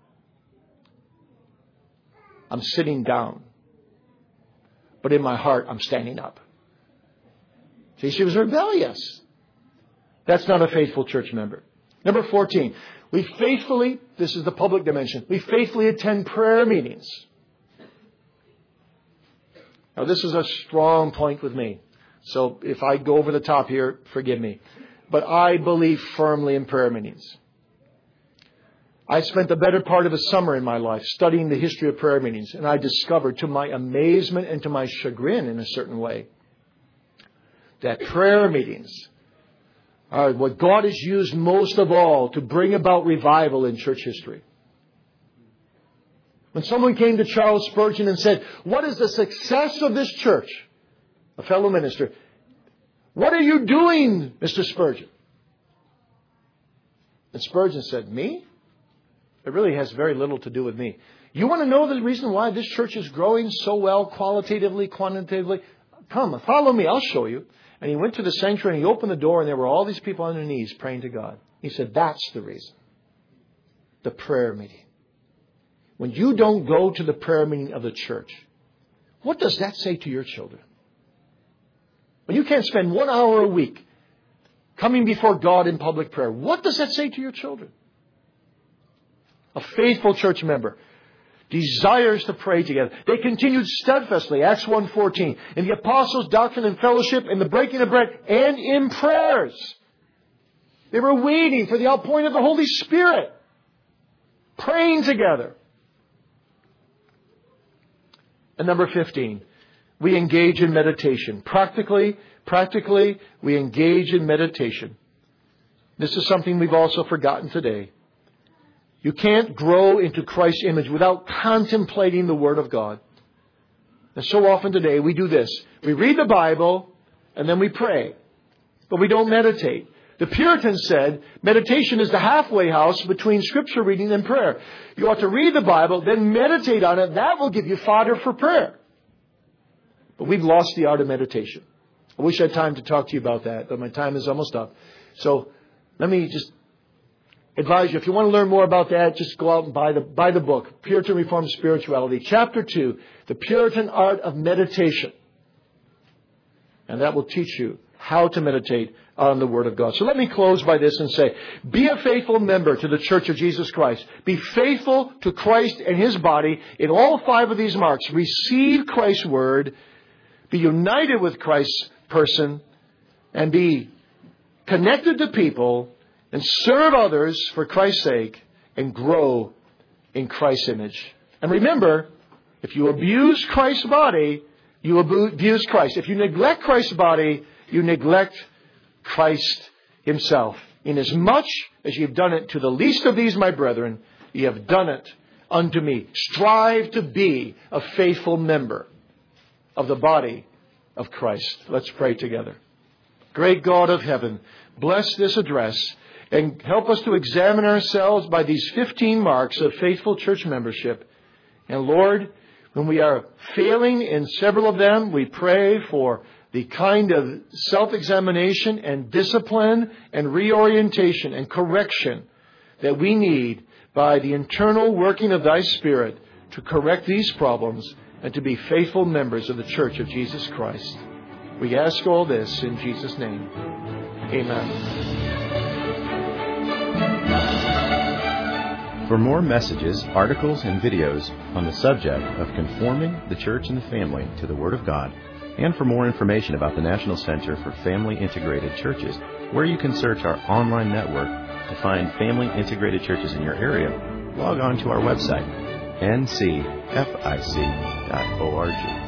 I'm sitting down, but in my heart I'm standing up. See, she was rebellious. That's not a faithful church member. Number 14, this is the public dimension, we faithfully attend prayer meetings. Now, this is a strong point with me. So if I go over the top here, forgive me. But I believe firmly in prayer meetings. I spent the better part of a summer in my life studying the history of prayer meetings. And I discovered, to my amazement and to my chagrin in a certain way, that prayer meetings are what God has used most of all to bring about revival in church history. When someone came to Charles Spurgeon and said, what is the success of this church? A fellow minister. What are you doing, Mr. Spurgeon? And Spurgeon said, me? It really has very little to do with me. You want to know the reason why this church is growing so well, qualitatively, quantitatively? Come, follow me, I'll show you. And he went to the sanctuary and he opened the door and there were all these people on their knees praying to God. He said, that's the reason. The prayer meeting. When you don't go to the prayer meeting of the church, what does that say to your children? When you can't spend 1 hour a week coming before God in public prayer, what does that say to your children? A faithful church member desires to pray together. They continued steadfastly, Acts 1:14, in the apostles' doctrine and fellowship, in the breaking of bread, and in prayers. They were waiting for the outpouring of the Holy Spirit. Praying together. And number 15, we engage in meditation. Practically, we engage in meditation. This is something we've also forgotten today. You can't grow into Christ's image without contemplating the Word of God. And so often today we do this. We read the Bible and then we pray. But we don't meditate. The Puritans said meditation is the halfway house between Scripture reading and prayer. You ought to read the Bible, then meditate on it. That will give you fodder for prayer. But we've lost the art of meditation. I wish I had time to talk to you about that, but my time is almost up. So let me just advise you, if you want to learn more about that, just go out and buy the book, Puritan Reformed Spirituality, Chapter 2, The Puritan Art of Meditation. And that will teach you how to meditate on the Word of God. So let me close by this and say, be a faithful member to the Church of Jesus Christ. Be faithful to Christ and His body in all 5 of these marks. Receive Christ's Word, be united with Christ's person, and be connected to people, and serve others for Christ's sake, and grow in Christ's image. And remember, if you abuse Christ's body, you abuse Christ. If you neglect Christ's body, you neglect Christ Himself. Inasmuch as you've done it to the least of these, my brethren, you have done it unto me. Strive to be a faithful member of the body of Christ. Let's pray together. Great God of heaven, bless this address and help us to examine ourselves by these 15 marks of faithful church membership. And Lord, when we are failing in several of them, we pray for the kind of self-examination and discipline and reorientation and correction that we need by the internal working of Thy Spirit to correct these problems and to be faithful members of the Church of Jesus Christ. We ask all this in Jesus' name. Amen. For more messages, articles, and videos on the subject of conforming the church and the family to the Word of God, and for more information about the National Center for Family Integrated Churches, where you can search our online network to find family integrated churches in your area, log on to our website, ncfic.org.